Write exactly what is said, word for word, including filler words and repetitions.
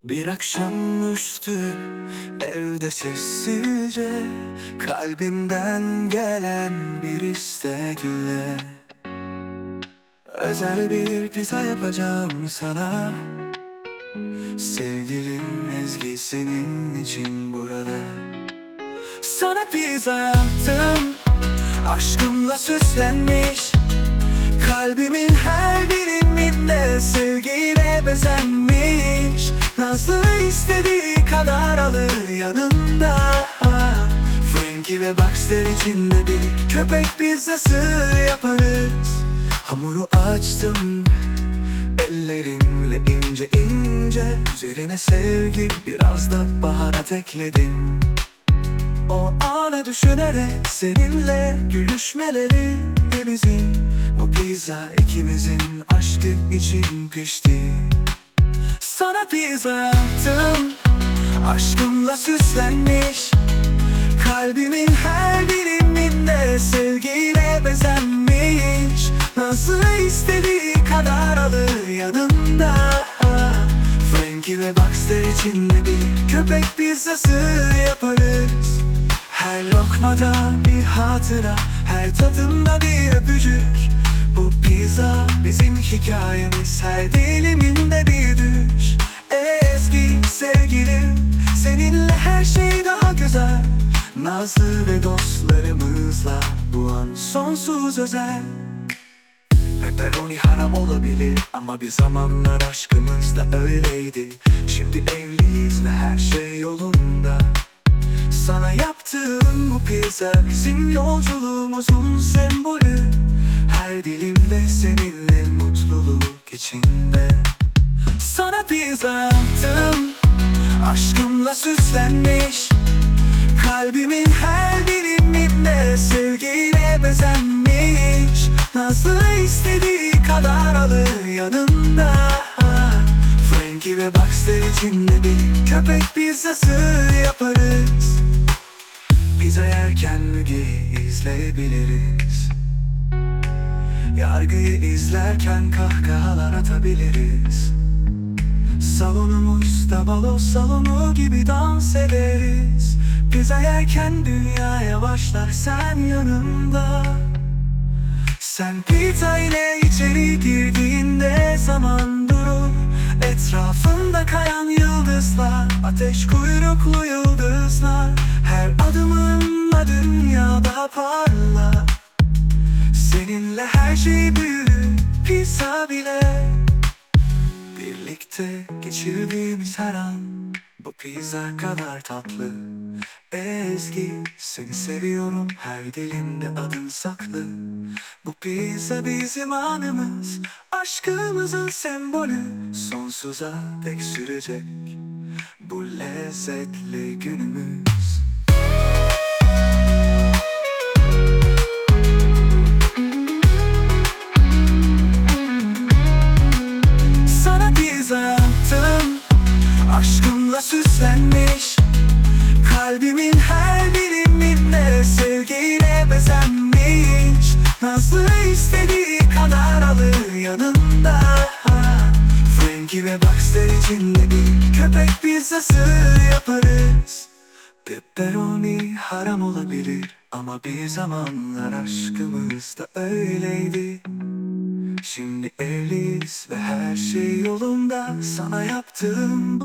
Bir akşamüstü evde sessizce kalbimden gelen bir istekle özel bir pizza yapacağım sana. Sevgilim Ezgi senin için burada. Sana pizza yaptım, aşkımla süslenmiş. Kalbimin her biriminde sevgiyle bezenmiş. Nazlı istediği kadar alır yanında. Frankie ve Baxter içinde bir köpek pizzası yaparız. Hamuru açtım ellerimle ince ince. Üzerine sevgi, biraz da baharat ekledim. O anı düşünerek seninle gülüşmeleri bizim. Bu pizza ikimizin aşkı için pişti. Sana pizza yaptım, aşkımla süslenmiş. Kalbimin her biriminde sevgiyle bezenmiş. Nasıl istediği kadar alır yanında. Frankie ve Baxter için de bir köpek pizzası yaparız. Her lokmada bir hatıra, her tadımda bir öpücük. Bu pizza bizim hikayemiz, her diliminde bir düş. Ezgi sevgilim, seninle her şey daha güzel. Nazlı ve dostlarımızla bu an sonsuz özel. Pepperoni haram olabilir ama bir zamanlar aşkımız da öyleydi. Şimdi evliyiz ve her şey yolunda. Sana yaptığım bu pizza bizim yolculuğumuzun sembolü. Her dilimde seninle mutluluk içinde. Sana pizza yaptım, aşkımla süslenmiş. Kalbimin her biriminde sevgiyle bezenmiş. Nazlı istediği kadar alır yanında. Frankie ve Baxter için de bir köpek pizzası yaparız. Pizza yerken Müge'yi izleyebiliriz. Yargıyı izlerken kahkahalar atabiliriz. Salonumuzda balo salonu gibi dans ederiz. Pizza yerken dünya yavaşlar sen yanımda. Sen pizza ile içeri girdiğinde zaman durur. Etrafında kayan yıldızlar, ateş kuyruklu yıldızlar. Her adımınla dünya daha parlar. Seninle her şey büyür, pizza bile. Birlikte geçirdiğimiz her an bu pizza kadar tatlı. Ezgi seni seviyorum, her dilimde adın saklı. Bu pizza bizim anımız, aşkımızın sembolü. Sonsuza dek sürecek bu lezzetli günümüz. Sana pizza yaptım, aşkımla süslenmiş. Kalbimin her biriminde sevgiyle bezenmiş. Nazlı istediği kadar alır yanında. Frankie ve Baxter için de bir köpek pizzası yaparız. Pepperoni haram olabilir ama bir zamanlar aşkımız da öyleydi. Şimdi evliyiz ve her şey yolunda. Sana yaptığım bu